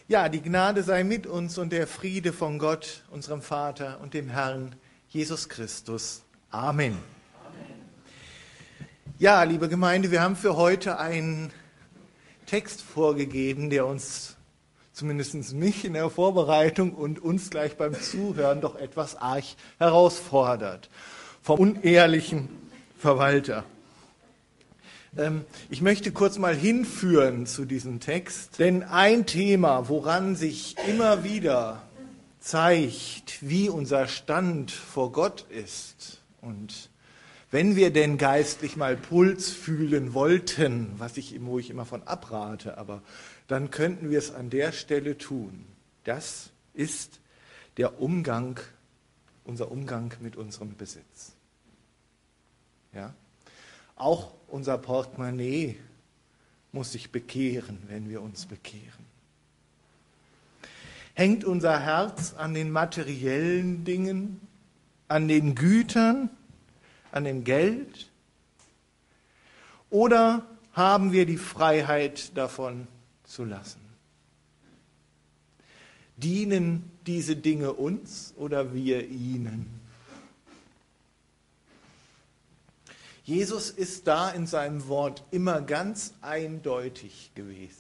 Ja, die Gnade sei mit uns und der Friede von Gott, unserem Vater und dem Herrn Jesus Christus. Amen. Ja, liebe Gemeinde, wir haben für heute einen Text vorgegeben, der uns, zumindest mich in der Vorbereitung und uns gleich beim Zuhören, doch etwas arg herausfordert. Vom unehrlichen Verwalter. Ich möchte kurz mal hinführen zu diesem Text, denn ein Thema, woran sich immer wieder zeigt, wie unser Stand vor Gott ist, und wenn wir denn geistlich mal Puls fühlen wollten, wo ich immer von abrate, aber dann könnten wir es an der Stelle tun. Das ist unser Umgang mit unserem Besitz. Ja? Auch unser Portemonnaie muss sich bekehren, wenn wir uns bekehren. Hängt unser Herz an den materiellen Dingen, an den Gütern, an dem Geld? Oder haben wir die Freiheit, davon zu lassen? Dienen diese Dinge uns oder wir ihnen? Jesus ist da in seinem Wort immer ganz eindeutig gewesen.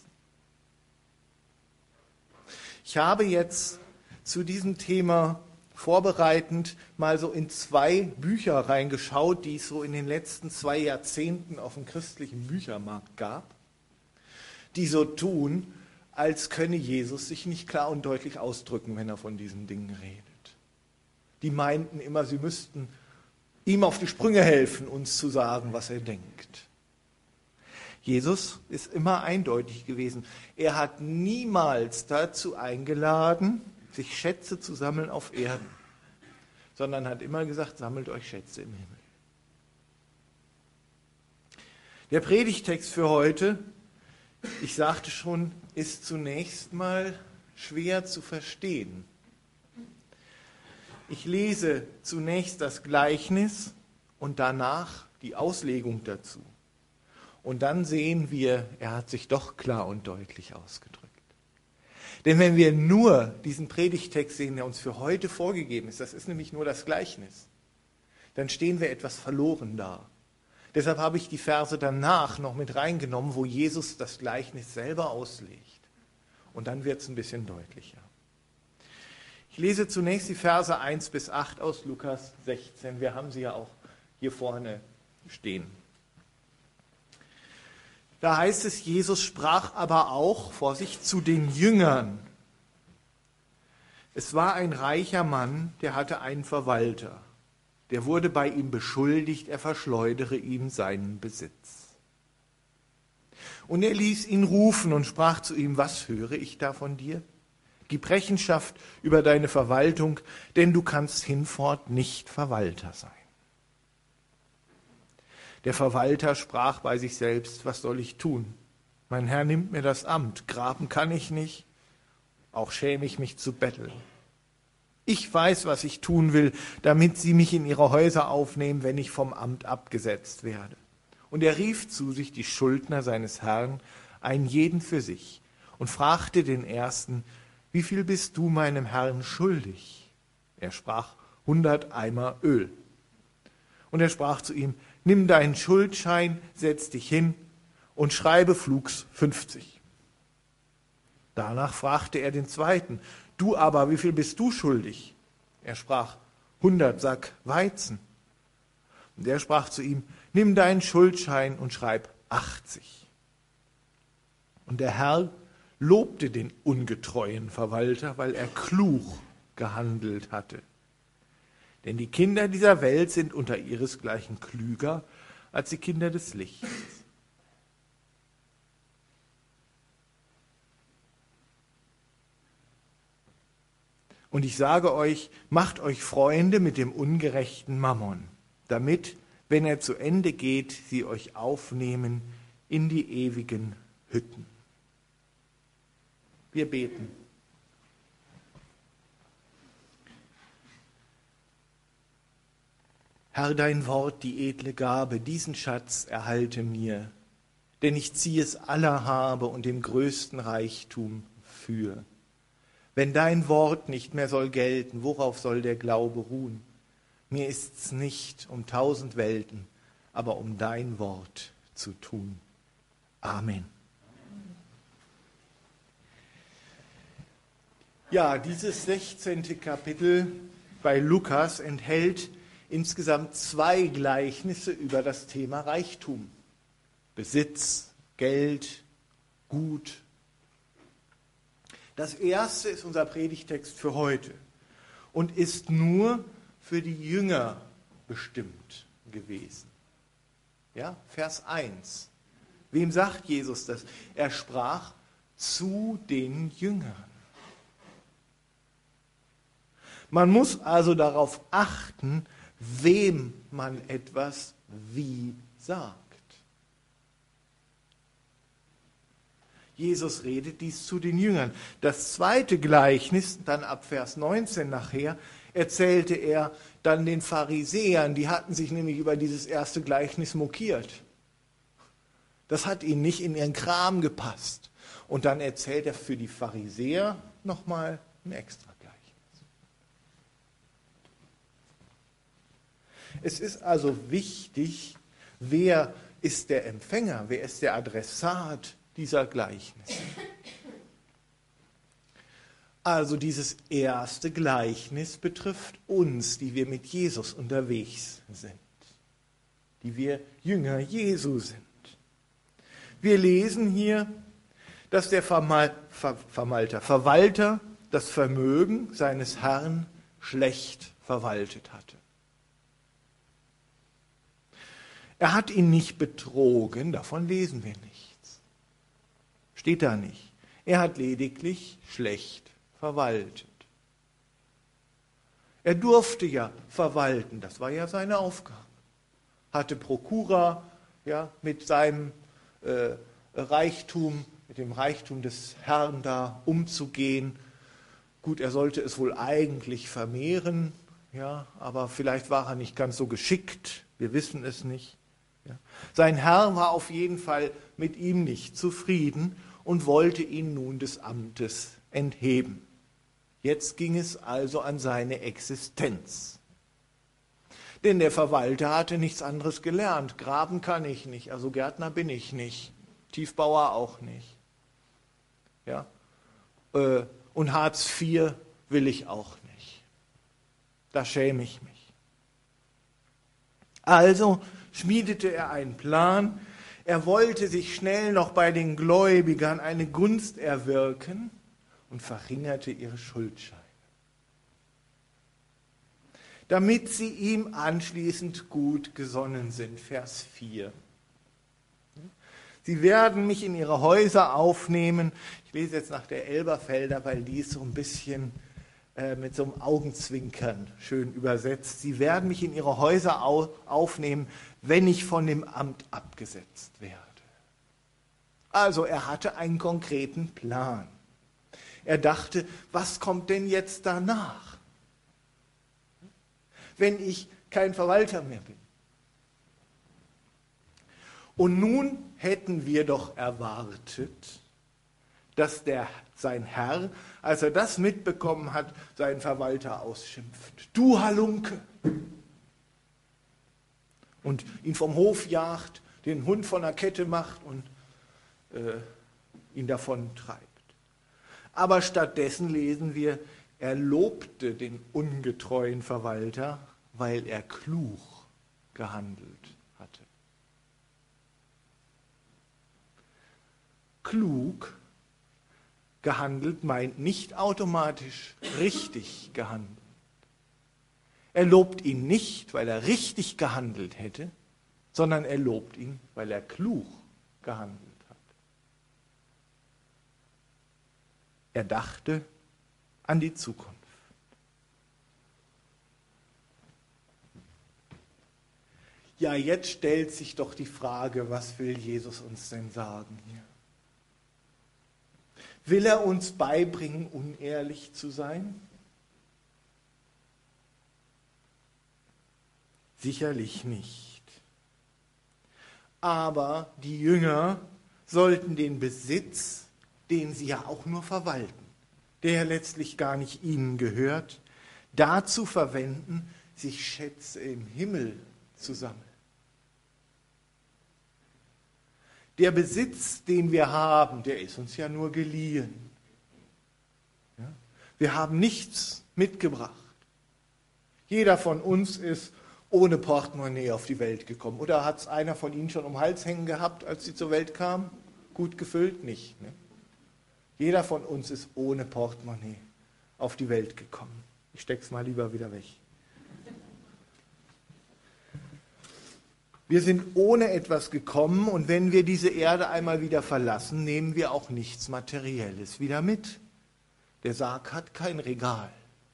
Ich habe jetzt zu diesem Thema vorbereitend mal so in 2 Bücher reingeschaut, die es so in den letzten 2 Jahrzehnten auf dem christlichen Büchermarkt gab, die so tun, als könne Jesus sich nicht klar und deutlich ausdrücken, wenn er von diesen Dingen redet. Die meinten immer, sie müssten ihm auf die Sprünge helfen, uns zu sagen, was er denkt. Jesus ist immer eindeutig gewesen. Er hat niemals dazu eingeladen, sich Schätze zu sammeln auf Erden, sondern hat immer gesagt, sammelt euch Schätze im Himmel. Der Predigtext für heute, ich sagte schon, ist zunächst mal schwer zu verstehen. Ich lese zunächst das Gleichnis und danach die Auslegung dazu. Und dann sehen wir, er hat sich doch klar und deutlich ausgedrückt. Denn wenn wir nur diesen Predigtext sehen, der uns für heute vorgegeben ist, das ist nämlich nur das Gleichnis, dann stehen wir etwas verloren da. Deshalb habe ich die Verse danach noch mit reingenommen, wo Jesus das Gleichnis selber auslegt. Und dann wird es ein bisschen deutlicher. Ich lese zunächst die Verse 1 bis 8 aus Lukas 16. Wir haben sie ja auch hier vorne stehen. Da heißt es, Jesus sprach aber auch, Vorsicht, zu den Jüngern. Es war ein reicher Mann, der hatte einen Verwalter. Der wurde bei ihm beschuldigt, er verschleudere ihm seinen Besitz. Und er ließ ihn rufen und sprach zu ihm, was höre ich da von dir? Gib Rechenschaft über deine Verwaltung, denn du kannst hinfort nicht Verwalter sein. Der Verwalter sprach bei sich selbst, was soll ich tun? Mein Herr nimmt mir das Amt, graben kann ich nicht, auch schäme ich mich zu betteln. Ich weiß, was ich tun will, damit sie mich in ihre Häuser aufnehmen, wenn ich vom Amt abgesetzt werde. Und er rief zu sich die Schuldner seines Herrn, einen jeden für sich, und fragte den ersten, wie viel bist du meinem Herrn schuldig? Er sprach, 100 Eimer Öl. Und er sprach zu ihm, nimm deinen Schuldschein, setz dich hin und schreibe flugs 50. Danach fragte er den zweiten, du aber, wie viel bist du schuldig? Er sprach, 100 Sack Weizen. Und er sprach zu ihm, nimm deinen Schuldschein und schreib 80. Und der Herr lobte den ungetreuen Verwalter, weil er klug gehandelt hatte. Denn die Kinder dieser Welt sind unter ihresgleichen klüger als die Kinder des Lichts. Und ich sage euch, macht euch Freunde mit dem ungerechten Mammon, damit, wenn er zu Ende geht, sie euch aufnehmen in die ewigen Hütten. Wir beten. Herr, dein Wort, die edle Gabe, diesen Schatz erhalte mir, denn ich ziehe es aller Habe und dem größten Reichtum für. Wenn dein Wort nicht mehr soll gelten, worauf soll der Glaube ruhen? Mir ist's nicht um 1000 Welten, aber um dein Wort zu tun. Amen. Ja, dieses 16. Kapitel bei Lukas enthält insgesamt 2 Gleichnisse über das Thema Reichtum. Besitz, Geld, Gut. Das erste ist unser Predigtext für heute und ist nur für die Jünger bestimmt gewesen. Ja, Vers 1. Wem sagt Jesus das? Er sprach zu den Jüngern. Man muss also darauf achten, wem man etwas wie sagt. Jesus redet dies zu den Jüngern. Das zweite Gleichnis, dann ab Vers 19 nachher, erzählte er dann den Pharisäern. Die hatten sich nämlich über dieses erste Gleichnis mokiert. Das hat ihnen nicht in ihren Kram gepasst. Und dann erzählt er für die Pharisäer nochmal ein extra Gleichnis. Es ist also wichtig, wer ist der Empfänger, wer ist der Adressat dieser Gleichnisse. Also dieses erste Gleichnis betrifft uns, die wir mit Jesus unterwegs sind, die wir Jünger Jesu sind. Wir lesen hier, dass der Verwalter das Vermögen seines Herrn schlecht verwaltet hatte. Er hat ihn nicht betrogen, davon lesen wir nichts. Steht da nicht. Er hat lediglich schlecht verwaltet. Er durfte ja verwalten, das war ja seine Aufgabe. Hatte Prokura mit seinem Reichtum, mit dem Reichtum des Herrn da umzugehen. Gut, er sollte es wohl eigentlich vermehren, aber vielleicht war er nicht ganz so geschickt, wir wissen es nicht. Ja. Sein Herr war auf jeden Fall mit ihm nicht zufrieden und wollte ihn nun des Amtes entheben. Jetzt ging es also an seine Existenz. Denn der Verwalter hatte nichts anderes gelernt. Graben kann ich nicht, also Gärtner bin ich nicht, Tiefbauer auch nicht. Ja? Und Hartz IV will ich auch nicht. Da schäme ich mich. Also schmiedete er einen Plan. Er wollte sich schnell noch bei den Gläubigern eine Gunst erwirken und verringerte ihre Schuldscheine, damit sie ihm anschließend gut gesonnen sind. Vers 4. Sie werden mich in ihre Häuser aufnehmen. Ich lese jetzt nach der Elberfelder, weil die ist so ein bisschen mit so einem Augenzwinkern schön übersetzt. Sie werden mich in ihre Häuser aufnehmen, wenn ich von dem Amt abgesetzt werde. Also er hatte einen konkreten Plan. Er dachte, was kommt denn jetzt danach, wenn ich kein Verwalter mehr bin? Und nun hätten wir doch erwartet, dass sein Herr, als er das mitbekommen hat, seinen Verwalter ausschimpft. Du Halunke! Und ihn vom Hof jagt, den Hund von der Kette macht und ihn davon treibt. Aber stattdessen lesen wir, er lobte den ungetreuen Verwalter, weil er klug gehandelt hatte. Klug gehandelt meint nicht automatisch richtig gehandelt. Er lobt ihn nicht, weil er richtig gehandelt hätte, sondern er lobt ihn, weil er klug gehandelt hat. Er dachte an die Zukunft. Ja, jetzt stellt sich doch die Frage, was will Jesus uns denn sagen hier? Will er uns beibringen, unehrlich zu sein? Sicherlich nicht. Aber die Jünger sollten den Besitz, den sie ja auch nur verwalten, der ja letztlich gar nicht ihnen gehört, dazu verwenden, sich Schätze im Himmel zu sammeln. Der Besitz, den wir haben, der ist uns ja nur geliehen. Ja? Wir haben nichts mitgebracht. Jeder von uns ist ohne Portemonnaie auf die Welt gekommen. Oder hat es einer von Ihnen schon um den Hals hängen gehabt, als Sie zur Welt kamen? Gut gefüllt? Nicht. Ne? Jeder von uns ist ohne Portemonnaie auf die Welt gekommen. Ich stecke es mal lieber wieder weg. Wir sind ohne etwas gekommen und wenn wir diese Erde einmal wieder verlassen, nehmen wir auch nichts Materielles wieder mit. Der Sarg hat kein Regal.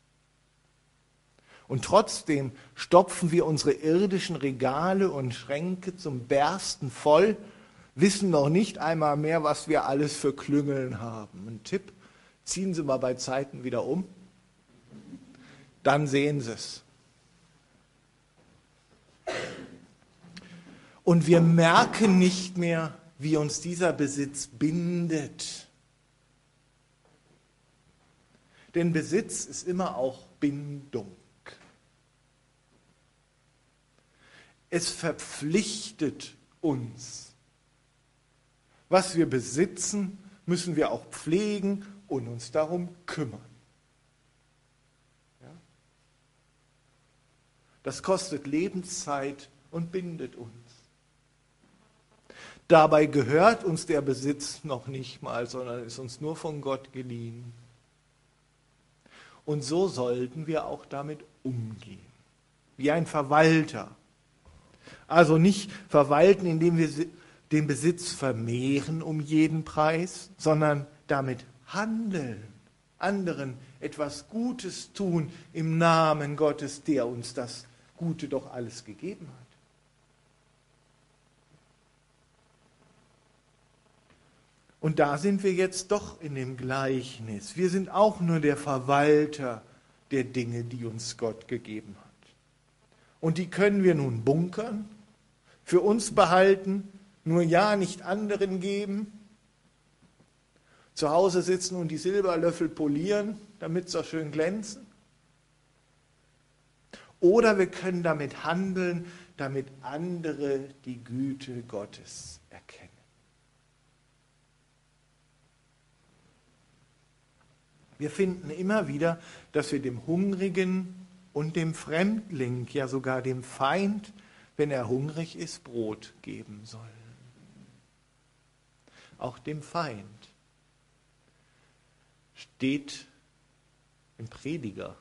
Und trotzdem stopfen wir unsere irdischen Regale und Schränke zum Bersten voll, wissen noch nicht einmal mehr, was wir alles für Klüngeln haben. Ein Tipp, ziehen Sie mal bei Zeiten wieder um, dann sehen Sie es. Und wir merken nicht mehr, wie uns dieser Besitz bindet. Denn Besitz ist immer auch Bindung. Es verpflichtet uns. Was wir besitzen, müssen wir auch pflegen und uns darum kümmern. Ja? Das kostet Lebenszeit und bindet uns. Dabei gehört uns der Besitz noch nicht mal, sondern ist uns nur von Gott geliehen. Und so sollten wir auch damit umgehen, wie ein Verwalter. Also nicht verwalten, indem wir den Besitz vermehren um jeden Preis, sondern damit handeln, anderen etwas Gutes tun im Namen Gottes, der uns das Gute doch alles gegeben hat. Und da sind wir jetzt doch in dem Gleichnis. Wir sind auch nur der Verwalter der Dinge, die uns Gott gegeben hat. Und die können wir nun bunkern, für uns behalten, nur ja nicht anderen geben, zu Hause sitzen und die Silberlöffel polieren, damit sie auch schön glänzen. Oder wir können damit handeln, damit andere die Güte Gottes erkennen. Wir finden immer wieder, dass wir dem Hungrigen und dem Fremdling, ja sogar dem Feind, wenn er hungrig ist, Brot geben sollen. Auch dem Feind steht im Predigerbuch,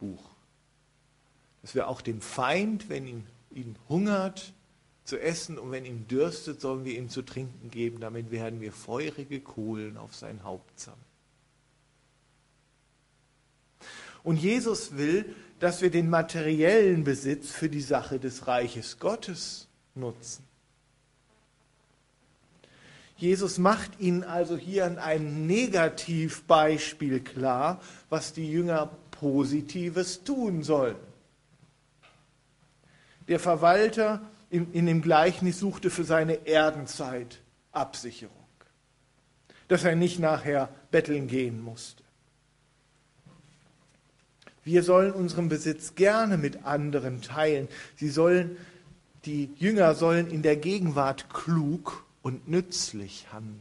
dass wir auch dem Feind, wenn ihn hungert, zu essen und wenn ihm dürstet, sollen wir ihm zu trinken geben. Damit werden wir feurige Kohlen auf sein Haupt sammeln. Und Jesus will, dass wir den materiellen Besitz für die Sache des Reiches Gottes nutzen. Jesus macht ihnen also hier an einem Negativbeispiel klar, was die Jünger Positives tun sollen. Der Verwalter in dem Gleichnis suchte für seine Erdenzeit Absicherung, dass er nicht nachher betteln gehen musste. Wir sollen unseren Besitz gerne mit anderen teilen. Die Jünger sollen in der Gegenwart klug und nützlich handeln.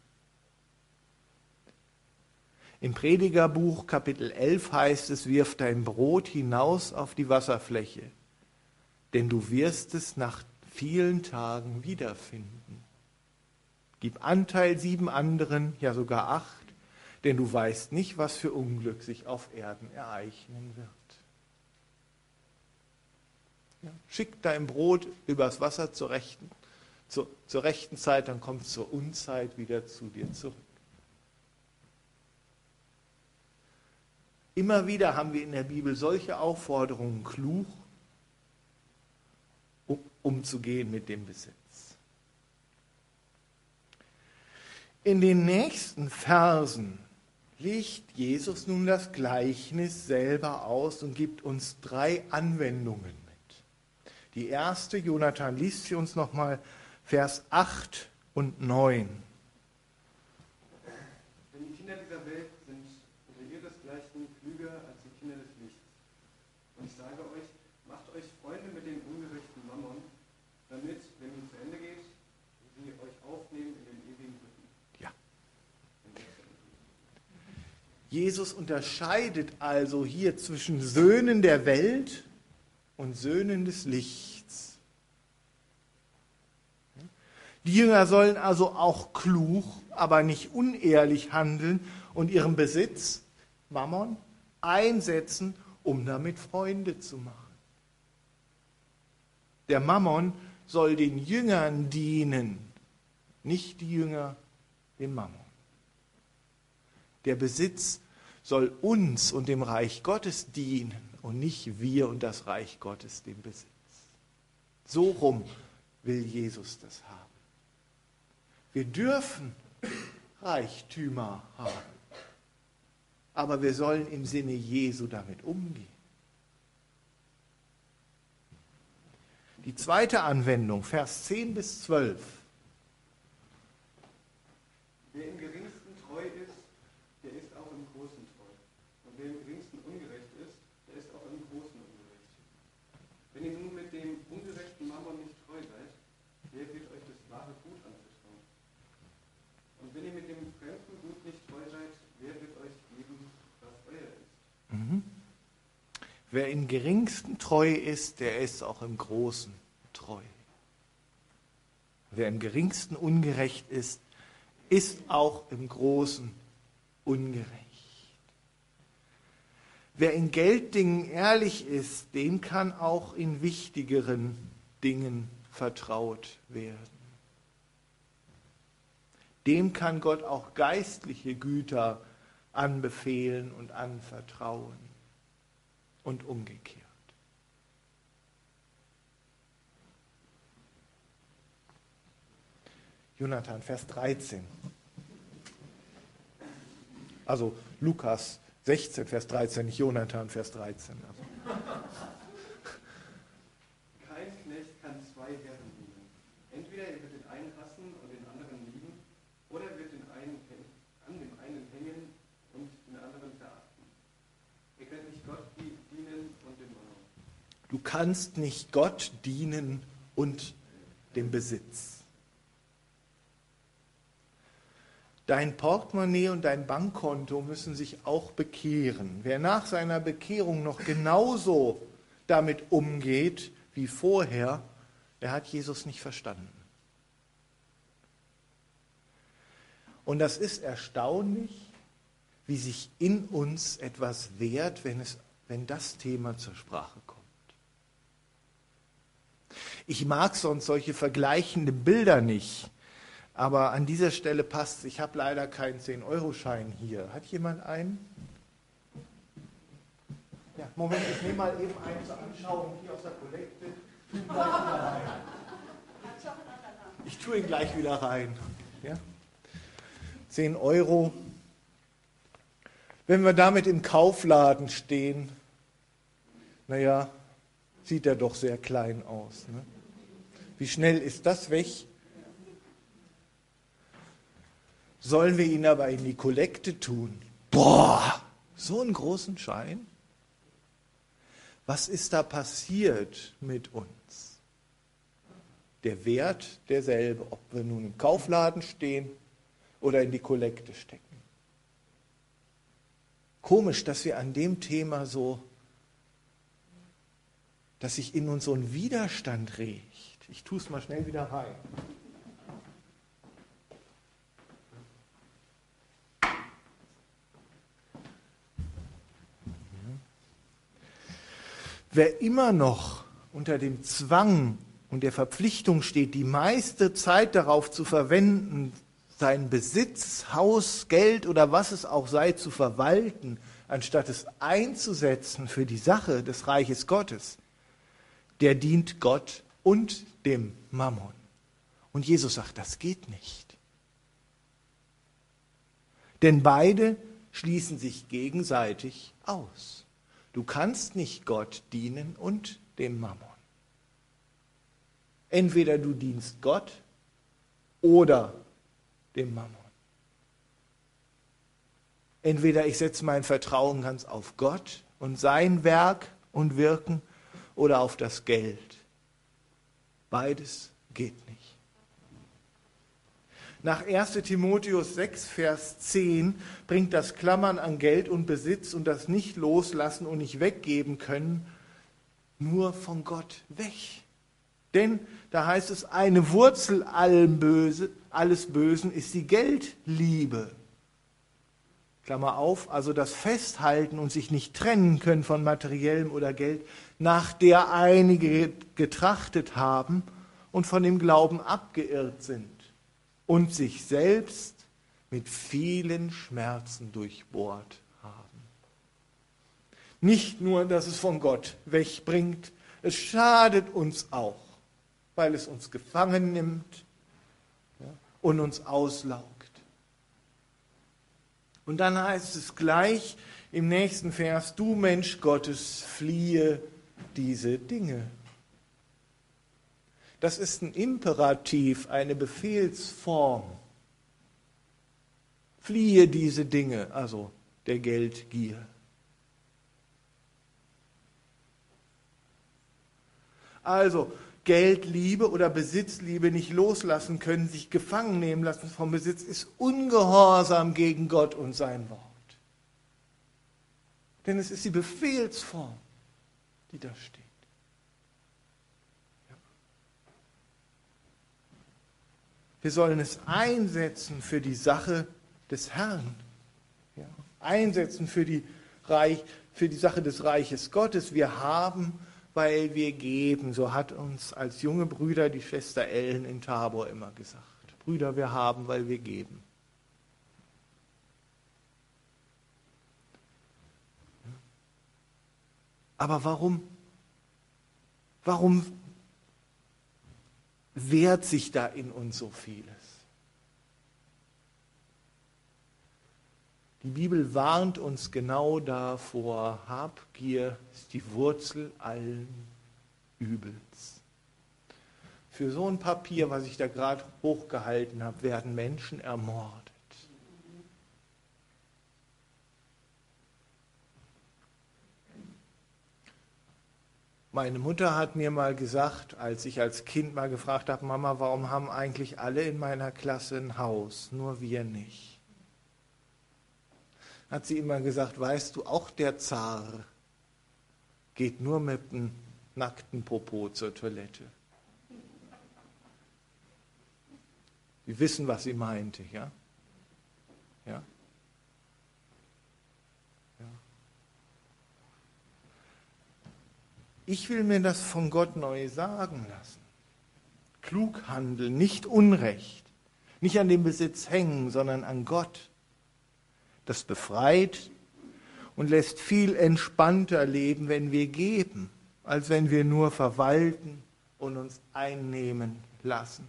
Im Predigerbuch Kapitel 11 heißt es, wirf dein Brot hinaus auf die Wasserfläche, denn du wirst es nach vielen Tagen wiederfinden. Gib Anteil 7 anderen, ja sogar 8, denn du weißt nicht, was für Unglück sich auf Erden ereignen wird. Ja, schick dein Brot übers Wasser zur rechten Zeit, dann kommt es zur Unzeit wieder zu dir zurück. Immer wieder haben wir in der Bibel solche Aufforderungen, klug umzugehen mit dem Besitz. In den nächsten Versen legt Jesus nun das Gleichnis selber aus und gibt uns 3 Anwendungen mit. Die erste, Jonathan liest sie uns nochmal, Vers 8 und 9. Denn die Kinder dieser Welt sind unter ihr des Jesus unterscheidet also hier zwischen Söhnen der Welt und Söhnen des Lichts. Die Jünger sollen also auch klug, aber nicht unehrlich handeln und ihren Besitz, Mammon, einsetzen, um damit Freunde zu machen. Der Mammon soll den Jüngern dienen, nicht die Jünger dem Mammon. Der Besitz soll uns und dem Reich Gottes dienen und nicht wir und das Reich Gottes dem Besitz. So rum will Jesus das haben. Wir dürfen Reichtümer haben, aber wir sollen im Sinne Jesu damit umgehen. Die zweite Anwendung, Vers 10 bis 12. Wer im Geringsten treu ist, der ist auch im Großen treu. Und wer im Geringsten ungerecht ist, der ist auch im Großen ungerecht. Wenn ihr nun mit dem ungerechten Mammon nicht treu seid, wer wird euch das wahre Gut anvertrauen? Und wenn ihr mit dem fremden Gut nicht treu seid, wer wird euch geben, was euer ist? Wer im Geringsten treu ist, der ist auch im Großen treu. Wer im Geringsten ungerecht ist, ist auch im Großen ungerecht. Wer in Gelddingen ehrlich ist, dem kann auch in wichtigeren Dingen vertraut werden. Dem kann Gott auch geistliche Güter anbefehlen und anvertrauen. Und umgekehrt. Jonathan, Vers 13. Also Lukas 16, Vers 13, nicht Jonathan, Vers 13. Kein Knecht kann zwei Herren dienen. Entweder er wird den einen hassen und den anderen lieben, oder er wird an dem einen hängen und den anderen verachten. Ihr könnt nicht Gott dienen und dem Mammon. Du kannst nicht Gott dienen und dem Besitz. Dein Portemonnaie und dein Bankkonto müssen sich auch bekehren. Wer nach seiner Bekehrung noch genauso damit umgeht wie vorher, der hat Jesus nicht verstanden. Und das ist erstaunlich, wie sich in uns etwas wehrt, wenn das Thema zur Sprache kommt. Ich mag sonst solche vergleichenden Bilder nicht, aber an dieser Stelle passt es. Ich habe leider keinen 10-Euro-Schein hier. Hat jemand einen? Ja, Moment, ich nehme mal eben einen zur Anschauung hier aus der Kollekte. Ich tue ihn gleich wieder rein. Ja? 10 Euro. Wenn wir damit im Kaufladen stehen, naja, sieht er doch sehr klein aus. Ne? Wie schnell ist das weg? Sollen wir ihn aber in die Kollekte tun? Boah, so einen großen Schein? Was ist da passiert mit uns? Der Wert derselbe, ob wir nun im Kaufladen stehen oder in die Kollekte stecken. Komisch, dass wir an dem Thema dass sich in uns so ein Widerstand regt. Ich tue es mal schnell wieder rein. Wer immer noch unter dem Zwang und der Verpflichtung steht, die meiste Zeit darauf zu verwenden, seinen Besitz, Haus, Geld oder was es auch sei, zu verwalten, anstatt es einzusetzen für die Sache des Reiches Gottes, der dient Gott und dem Mammon. Und Jesus sagt, das geht nicht. Denn beide schließen sich gegenseitig aus. Du kannst nicht Gott dienen und dem Mammon. Entweder du dienst Gott oder dem Mammon. Entweder ich setze mein Vertrauen ganz auf Gott und sein Werk und Wirken oder auf das Geld. Beides geht nicht. Nach 1. Timotheus 6, Vers 10 bringt das Klammern an Geld und Besitz und das nicht loslassen und nicht weggeben können nur von Gott weg. Denn da heißt es, eine Wurzel alles Bösen ist die Geldliebe. Klammer auf, also das Festhalten und sich nicht trennen können von materiellem oder Geld, nach der einige getrachtet haben und von dem Glauben abgeirrt sind und sich selbst mit vielen Schmerzen durchbohrt haben. Nicht nur, dass es von Gott wegbringt, es schadet uns auch, weil es uns gefangen nimmt, ja, und uns auslaugt. Und dann heißt es gleich im nächsten Vers, du Mensch Gottes, fliehe diese Dinge. Das ist ein Imperativ, eine Befehlsform. Fliehe diese Dinge, also der Geldgier. Also Geldliebe oder Besitzliebe nicht loslassen können, sich gefangen nehmen lassen vom Besitz, ist Ungehorsam gegen Gott und sein Wort. Denn es ist die Befehlsform, die da steht. Wir sollen es einsetzen für die Sache des Herrn. Ja, einsetzen für die Sache des Reiches Gottes. Wir haben, weil wir geben. So hat uns als junge Brüder die Schwester Ellen in Tabor immer gesagt. Brüder, wir haben, weil wir geben. Aber warum wehrt sich da in uns so vieles? Die Bibel warnt uns genau davor, Habgier ist die Wurzel allen Übels. Für so ein Papier, was ich da gerade hochgehalten habe, werden Menschen ermordet. Meine Mutter hat mir mal gesagt, als ich als Kind mal gefragt habe, Mama, warum haben eigentlich alle in meiner Klasse ein Haus, nur wir nicht? Hat sie immer gesagt, weißt du, auch der Zar geht nur mit einem nackten Popo zur Toilette. Sie wissen, was sie meinte, ja? Ja? Ja. Ich will mir das von Gott neu sagen lassen. Klug handeln, nicht Unrecht. Nicht an dem Besitz hängen, sondern an Gott. Das befreit und lässt viel entspannter leben, wenn wir geben, als wenn wir nur verwalten und uns einnehmen lassen.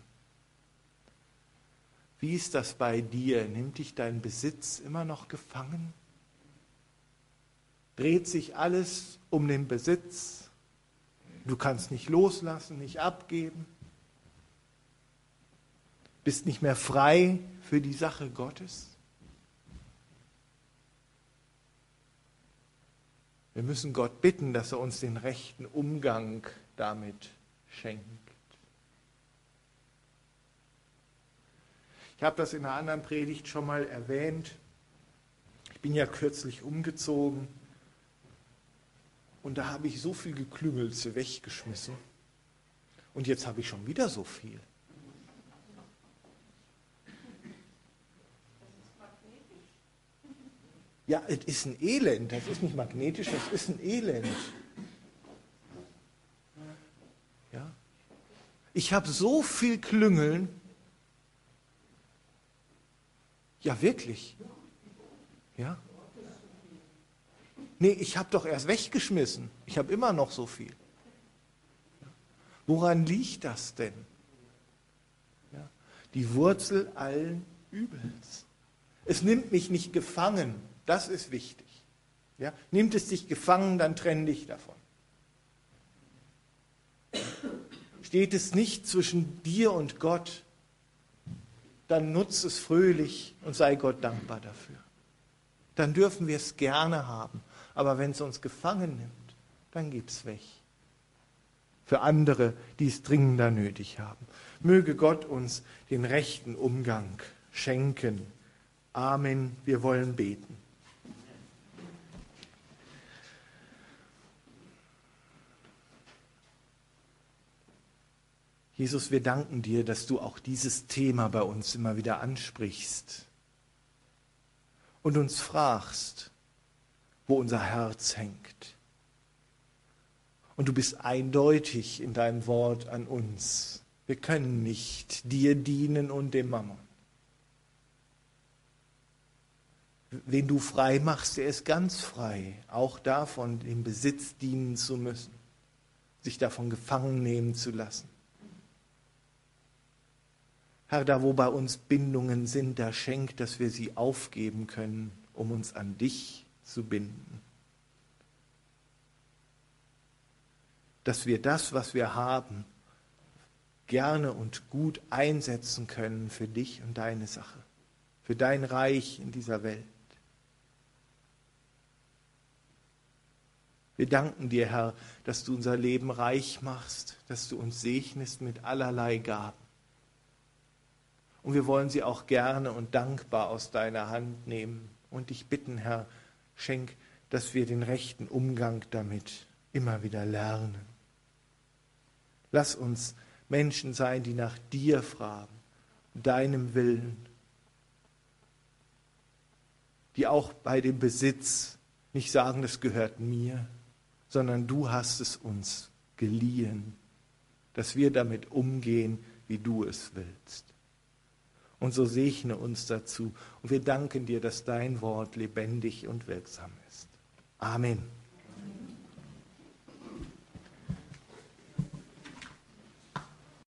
Wie ist das bei dir? Nimmt dich dein Besitz immer noch gefangen? Dreht sich alles um den Besitz? Du kannst nicht loslassen, nicht abgeben? Bist nicht mehr frei für die Sache Gottes? Wir müssen Gott bitten, dass er uns den rechten Umgang damit schenkt. Ich habe das in einer anderen Predigt schon mal erwähnt. Ich bin ja kürzlich umgezogen und da habe ich so viel Geklüngelze weggeschmissen. Und jetzt habe ich schon wieder so viel. Ja, es ist ein Elend. Das ist nicht magnetisch, das ist ein Elend. Ja? Ich habe so viel Klüngeln. Ja, wirklich. Ja? Nee, ich habe doch erst weggeschmissen. Ich habe immer noch so viel. Woran liegt das denn? Ja? Die Wurzel allen Übels. Es nimmt mich nicht gefangen. Das ist wichtig. Ja? Nimmt es dich gefangen, dann trenn dich davon. Steht es nicht zwischen dir und Gott, dann nutz es fröhlich und sei Gott dankbar dafür. Dann dürfen wir es gerne haben. Aber wenn es uns gefangen nimmt, dann gib es weg. für andere, die es dringender nötig haben. Möge Gott uns den rechten Umgang schenken. Amen. Wir wollen beten. Jesus, wir danken dir, dass du auch dieses Thema bei uns immer wieder ansprichst und uns fragst, wo unser Herz hängt. Und du bist eindeutig in deinem Wort an uns. Wir können nicht dir dienen und dem Mammon. Wen du frei machst, der ist ganz frei, auch davon, dem Besitz dienen zu müssen, sich davon gefangen nehmen zu lassen. Herr, da wo bei uns Bindungen sind, da schenk, dass wir sie aufgeben können, um uns an dich zu binden. Dass wir das, was wir haben, gerne und gut einsetzen können für dich und deine Sache, für dein Reich in dieser Welt. Wir danken dir, Herr, dass du unser Leben reich machst, dass du uns segnest mit allerlei Gaben. Und wir wollen sie auch gerne und dankbar aus deiner Hand nehmen und dich bitten, Herr, schenk, dass wir den rechten Umgang damit immer wieder lernen. Lass uns Menschen sein, die nach dir fragen, deinem Willen, die auch bei dem Besitz nicht sagen, das gehört mir, sondern du hast es uns geliehen, dass wir damit umgehen, wie du es willst. Und so segne uns dazu. Und wir danken dir, dass dein Wort lebendig und wirksam ist. Amen.